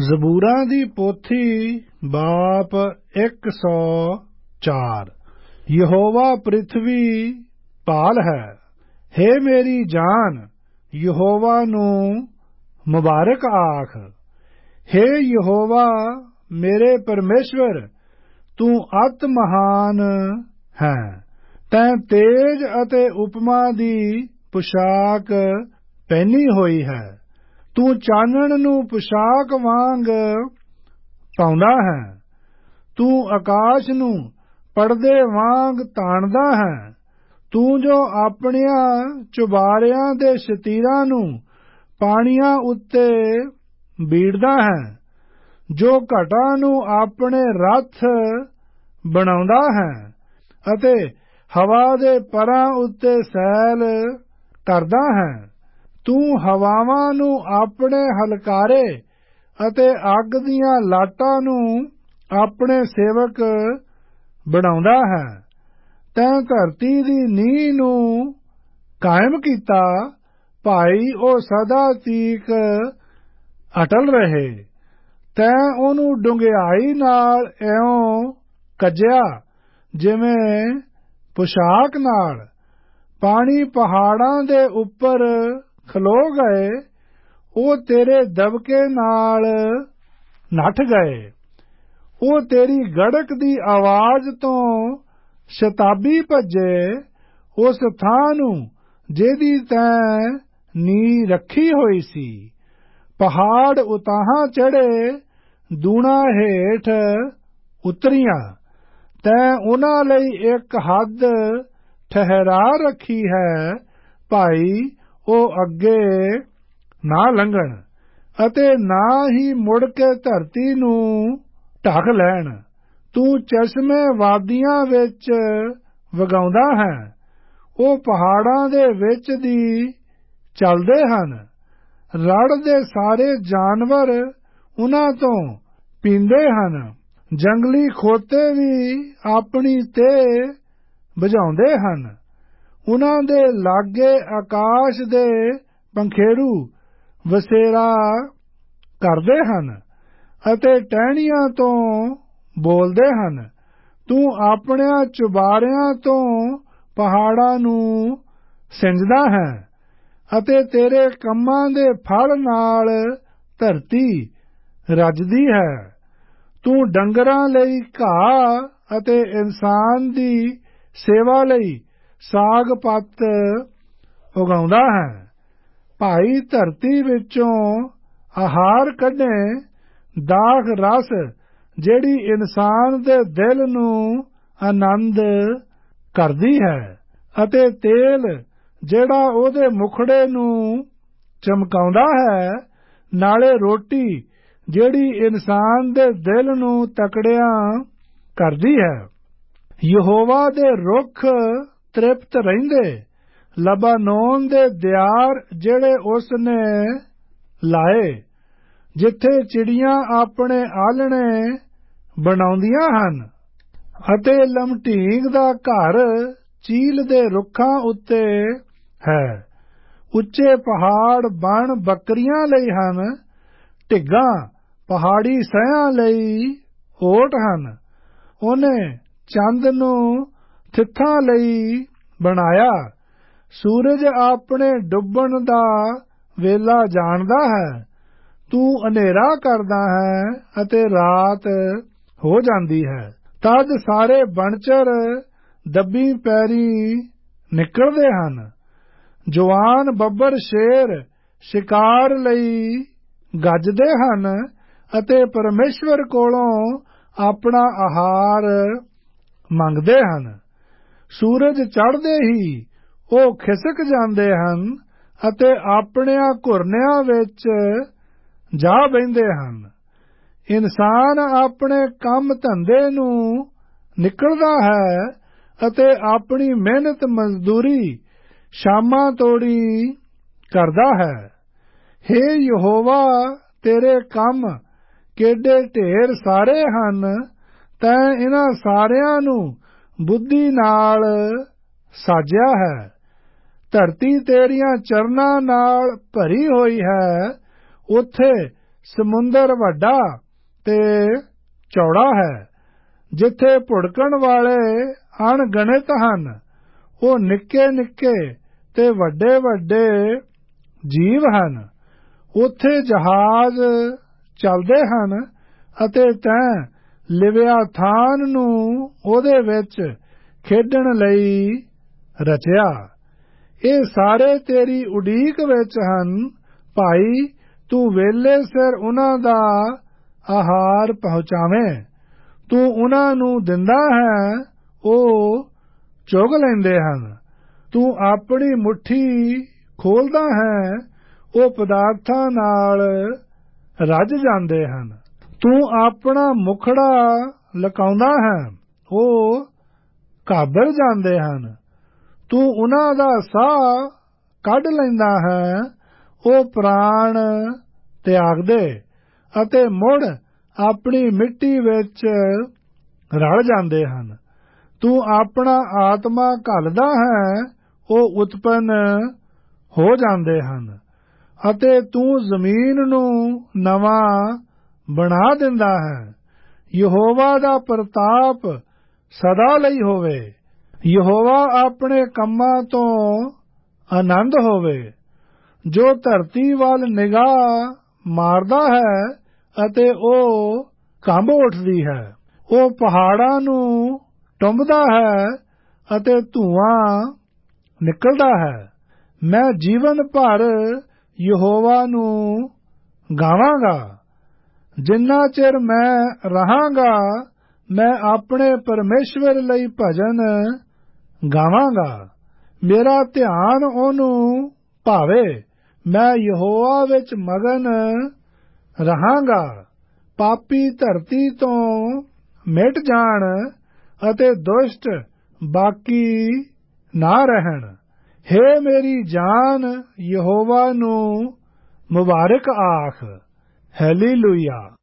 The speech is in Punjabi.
ਜ਼ਬੂਰਾਂ ਦੀ ਪੋਥੀ ਬਾਪ 104। ਯਹੋਵਾ ਪ੍ਰਿਥਵੀ ਭਾਲ ਹੈ। ਹੇ ਮੇਰੀ ਜਾਨ, ਯਹੋਵਾ ਨੂੰ ਮੁਬਾਰਕ ਆਖ। ਹੇ ਯਹੋਵਾ ਮੇਰੇ ਪਰਮੇਸ਼ਵਰ, ਤੂੰ ਅਤ ਮਹਾਨ ਹੈ। ਤੈਂ ਤੇਜ ਅਤੇ ਉਪਮਾ ਦੀ ਪੁਸ਼ਾਕ ਪਹਿਨੀ ਹੋਈ ਹੈ। ਤੂੰ ਚਾਨਣ ਨੂੰ ਪੁਸ਼ਾਕ ਵਾਂਗ ਪਾਉਂਦਾ ਹੈ। ਤੂੰ ਆਕਾਸ਼ ਨੂੰ ਪਰਦੇ ਵਾਂਗ ਤਾਣਦਾ ਹੈ। ਤੂੰ ਜੋ ਆਪਣਿਆਂ ਚੁਬਾਰਿਆਂ ਦੇ ਸ਼ਤੀਰਾਂ ਨੂੰ ਪਾਣੀਆਂ ਉੱਤੇ ਬੀੜਦਾ ਹੈ, ਜੋ ਘਟਾਂ ਨੂੰ ਆਪਣੇ ਰੱਥ ਬਣਾਉਂਦਾ ਹੈ ਅਤੇ ਹਵਾ ਦੇ ਪਰਾਂ ਉੱਤੇ ਸੈਲ ਕਰਦਾ ਹੈ। ਤੂੰ ਹਵਾਵਾਂ ਨੂੰ ਆਪਣੇ ਹਲਕਾਰੇ ਅਤੇ ਅੱਗ ਦੀਆਂ ਲਾਟਾਂ ਨੂੰ ਆਪਣੇ ਸੇਵਕ ਬਣਾਉਂਦਾ ਹੈ। ਤੈਂ ਧਰਤੀ ਦੀ ਨੀਂਹ ਨੂੰ ਕਾਇਮ ਕੀਤਾ, ਭਾਈ ਉਹ ਸਦਾ ਤੀਕ ਅਟਲ ਰਹੇ। ਤੈਂ ਉਹਨੂੰ ਡੂੰਘਿਆਈ ਨਾਲ ਇਉਂ ਕੱਜਿਆ ਜਿਵੇਂ ਪੁਸ਼ਾਕ ਨਾਲ। ਪਾਣੀ ਪਹਾੜਾਂ ਦੇ ਉੱਪਰ ਖਲੋ ਗਏ, ਉਹ ਤੇਰੇ ਦਬਕੇ ਨਾਲ ਨੱਠ ਗਏ। ਉਹ ਤੇਰੀ ਗੜਕ ਦੀ ਆਵਾਜ਼ ਤੋਂ ਸ਼ਤਾਬੀ ਭੱਜੇ, ਉਸ ਥਾਂ ਨੂੰ ਜਿਹਦੀ ਤੈਂ ਨੀਂਹ ਰੱਖੀ ਹੋਈ ਸੀ। ਪਹਾੜ ਉਤਾਹਾਂ ਚੜ੍ਹੇ, ਦੂਣਾ ਹੇਠ ਉਤਰੀਆਂ। ਤੈਂ ਉਹਨਾਂ ਲਈ ਇੱਕ ਹੱਦ ਠਹਿਰਾ ਰੱਖੀ ਹੈ, ਭਾਈ ਉਹ ਅੱਗੇ ਨਾ ਲੰਘਣ ਅਤੇ ਨਾ ਹੀ ਮੁੜ ਕੇ ਧਰਤੀ ਨੂੰ ਢਕ ਲੈਣ। ਤੂੰ ਚਸ਼ਮੇ ਵਾਦੀਆਂ ਵਿੱਚ ਵਗਾਉਂਦਾ ਹੈ। ਉਹ ਪਹਾੜਾਂ ਦੇ ਵਿੱਚ ਦੀ ਚੱਲਦੇ ਹਨ। ਰੜ ਦੇ ਸਾਰੇ ਜਾਨਵਰ ਉਹਨਾਂ ਤੋਂ ਪੀਂਦੇ ਹਨ। ਜੰਗਲੀ ਖੋਤੇ ਵੀ ਆਪਣੀ ਤੇਹ ਬੁਝਾਉਂਦੇ ਹਨ। ਉਹਨਾਂ ਦੇ ਲਾਗੇ ਆਕਾਸ਼ ਦੇ ਪੰਖੇਰੂ ਵਸੇਰਾ ਕਰਦੇ ਹਨ ਅਤੇ ਟਹਿਣੀਆਂ ਤੋਂ ਬੋਲਦੇ ਹਨ। ਤੂੰ ਆਪਣਿਆਂ ਚੁਬਾਰਿਆਂ ਤੋਂ ਪਹਾੜਾਂ ਨੂੰ ਸਿੰਜਦਾ ਹੈ ਅਤੇ ਤੇਰੇ ਕੰਮਾਂ ਦੇ ਫਲ ਨਾਲ ਧਰਤੀ ਰੱਜਦੀ ਹੈ। ਤੂੰ ਡੰਗਰਾਂ ਲਈ ਘਾਹ ਅਤੇ ਇਨਸਾਨ ਦੀ ਸੇਵਾ ਲਈ ਸਾਗ ਪੱਤ ਉਗਾਉਂਦਾ ਹੈ। ਭਾਈ ਧਰਤੀ ਵਿੱਚੋਂ ਆਹਾਰ ਕੱਢੇ, ਦਾਖ ਰਸ ਜਿਹੜੀ ਇਨਸਾਨ ਦੇ ਦਿਲ ਨੂੰ ਆਨੰਦ ਕਰਦੀ ਹੈ, ਅਤੇ ਤੇਲ ਜਿਹੜਾ ਉਹਦੇ ਮੁਖੜੇ ਨੂੰ ਚਮਕਾਉਂਦਾ ਹੈ, ਨਾਲੇ ਰੋਟੀ ਜਿਹੜੀ ਇਨਸਾਨ ਦੇ ਦਿਲ ਨੂੰ ਤਕੜਿਆਂ ਕਰਦੀ ਹੈ। ਯਹੋਵਾ ਦੇ ਰੁੱਖ ਤ੍ਰਿਪਤ ਰਹਿੰਦੇ, ਲਬਾਨੋਨ ਦੇ ਦਿਆਰ ਜਿਹੜੇ ਉਸ ਨੇ ਲਾਏ, ਜਿੱਥੇ ਚਿੜੀਆਂ ਆਪਣੇ ਆਲ੍ਹਣੇ ਬਣਾਉਂਦੀਆਂ ਹਨ, ਅਤੇ ਲਮਟੀਂਗ ਦਾ ਘਰ ਚੀਲ ਦੇ ਰੁੱਖਾਂ ਉੱਤੇ ਹੈ। ਉੱਚੇ ਪਹਾੜ ਬਣ ਬੱਕਰੀਆਂ ਲਈ ਹਨ, ਢਿੱਗਾਂ ਪਹਾੜੀ ਸਹਿਆਂ ਲਈ ਓਟ ਹਨ। ਉਹਨੇ ਚੰਦ ਨੂੰ ਥਿੱਥਾਂ ਲਈ ਬਣਾਇਆ। ਸੂਰਜ ਆਪਣੇ ਡੁੱਬਣ ਦਾ ਵੇਲਾ ਜਾਣਦਾ ਹੈ। ਤੂੰ ਹਨੇਰਾ ਕਰਦਾ ਹੈ ਅਤੇ ਰਾਤ ਹੋ ਜਾਂਦੀ ਹੈ। ਤਦ ਸਾਰੇ ਬਣਚਰ ਦੱਬੀ ਪੈਰੀ ਨਿਕਲਦੇ ਹਨ। ਜਵਾਨ ਬੱਬਰ ਸ਼ੇਰ ਸ਼ਿਕਾਰ ਲਈ ਗੱਜਦੇ ਹਨ ਅਤੇ ਪਰਮੇਸ਼ਵਰ ਕੋਲੋਂ ਆਪਣਾ ਆਹਾਰ ਮੰਗਦੇ ਹਨ। ਸੂਰਜ ਚੜ੍ਹਦੇ ਹੀ ਉਹ ਖਿਸਕ ਜਾਂਦੇ ਹਨ ਅਤੇ ਆਪਣਿਆਂ ਘੁਰਨਿਆਂ ਵਿੱਚ ਜਾ ਬਹਿੰਦੇ ਹਨ। ਇਨਸਾਨ ਆਪਣੇ ਕੰਮ ਧੰਦੇ ਨੂੰ ਨਿਕਲਦਾ ਹੈ ਅਤੇ ਆਪਣੀ ਮਿਹਨਤ ਮਜ਼ਦੂਰੀ ਸ਼ਾਮਾਂ ਤੋੜੀ ਕਰਦਾ ਹੈ। ਹੇ ਯਹੋਵਾ, ਤੇਰੇ ਕੰਮ ਕਿੱਡੇ ਢੇਰ ਸਾਰੇ ਹਨ। ਤੈਂ ਇਹਨਾਂ ਸਾਰਿਆਂ ਨੂੰ ਬੁੱਧੀ ਨਾਲ ਸਾਜਿਆ ਹੈ। ਧਰਤੀ ਤੇਰੀਆਂ ਚਰਨਾਂ ਨਾਲ ਭਰੀ ਹੋਈ ਹੈ। ਉੱਥੇ ਸਮੁੰਦਰ ਵੱਡਾ ਤੇ ਚੌੜਾ ਹੈ, ਜਿੱਥੇ ਭੁੜਕਣ ਵਾਲੇ ਅਣਗਿਣਤ ਹਨ। ਉਹ ਨਿੱਕੇ ਨਿੱਕੇ ਤੇ ਵੱਡੇ ਵੱਡੇ ਜੀਵ ਹਨ। ਉੱਥੇ ਜਹਾਜ਼ ਚੱਲਦੇ ਹਨ ਅਤੇ ਤੈਂ ਲਿਵਿਆਥਾਨ ਨੂੰ ਉਹਦੇ ਵਿੱਚ ਖੇਡਣ ਲਈ ਰਚਿਆ। ਇਹ ਸਾਰੇ ਤੇਰੀ ਉਡੀਕ ਵਿੱਚ ਹਨ। ਭਾਈ, ਤੂੰ ਵੇਲੇ ਸਿਰ ਉਹਨਾਂ ਦਾ ਆਹਾਰ ਪਹੁੰਚਾਵੇਂ। ਤੂੰ ਉਹਨਾਂ ਨੂੰ ਦਿੰਦਾ ਹੈ, ਉਹ ਚੁਗ ਲੈਂਦੇ ਹਨ। ਤੂੰ ਆਪਣੀ ਮੁੱਠੀ ਖੋਲ੍ਹਦਾ ਹੈ, ਉਹ ਪਦਾਰਥਾਂ ਨਾਲ ਰੱਜ ਜਾਂਦੇ ਹਨ। ਤੂੰ ਆਪਣਾ ਮੁਖੜਾ ਲੁਕਾਉਂਦਾ ਹੈ, ਉਹ ਘਾਬਰ ਜਾਂਦੇ ਹਨ। ਤੂੰ ਉਹਨਾਂ ਦਾ ਸਾਹ ਕੱਢ ਲੈਂਦਾ ਹੈ, ਉਹ ਪ੍ਰਾਣ ਤਿਆਗਦੇ ਅਤੇ ਮੁੜ ਆਪਣੀ ਮਿੱਟੀ ਵਿੱਚ ਰਲ ਜਾਂਦੇ ਹਨ। ਤੂੰ ਆਪਣਾ ਆਤਮਾ ਘੱਲਦਾ ਹੈ, ਉਹ ਉਤਪੰਨ ਹੋ ਜਾਂਦੇ ਹਨ ਅਤੇ ਤੂੰ ਜ਼ਮੀਨ ਨੂੰ ਨਵਾਂ ਬਣਾ ਦਿੰਦਾ ਹੈ। ਯਹੋਵਾ ਦਾ ਪ੍ਰਤਾਪ ਸਦਾ ਲਈ ਹੋਵੇ। ਯਹੋਵਾ ਆਪਣੇ ਕੰਮਾਂ ਤੋਂ ਆਨੰਦ ਹੋਵੇ। ਜੋ ਧਰਤੀ ਵੱਲ ਨਿਗਾਹ ਮਾਰਦਾ ਹੈ ਅਤੇ ਉਹ ਕੰਬ ਉੱਠਦੀ ਹੈ। ਉਹ ਪਹਾੜਾਂ ਨੂੰ ਟੁੰਬਦਾ ਹੈ ਅਤੇ ਧੂਆਂ ਨਿਕਲਦਾ ਹੈ। ਮੈਂ ਜੀਵਨ ਭਰ ਯਹੋਵਾ ਨੂੰ ਗਾਵਾਂਗਾ। ਜਿੰਨਾ ਚਿਰ ਮੈਂ ਰਹਾਂਗਾ, ਮੈਂ ਆਪਣੇ ਪਰਮੇਸ਼ਵਰ ਲਈ ਭਜਨ ਗਾਵਾਂਗਾ। ਮੇਰਾ ਧਿਆਨ ਉਹਨੂੰ ਭਾਵੇ। ਮੈਂ ਯਹੋਵਾ ਵਿੱਚ ਮਗਨ ਰਹਾਂਗਾ। ਪਾਪੀ ਧਰਤੀ ਤੋਂ ਮਿਟ ਜਾਣ ਅਤੇ ਦੁਸ਼ਟ ਬਾਕੀ ਨਾ ਰਹਿਣ। ਹੇ ਮੇਰੀ ਜਾਨ, ਯਹੋਵਾ ਨੂੰ ਮੁਬਾਰਕ ਆਖ। ਹੈਲੀਲੂਇਆ।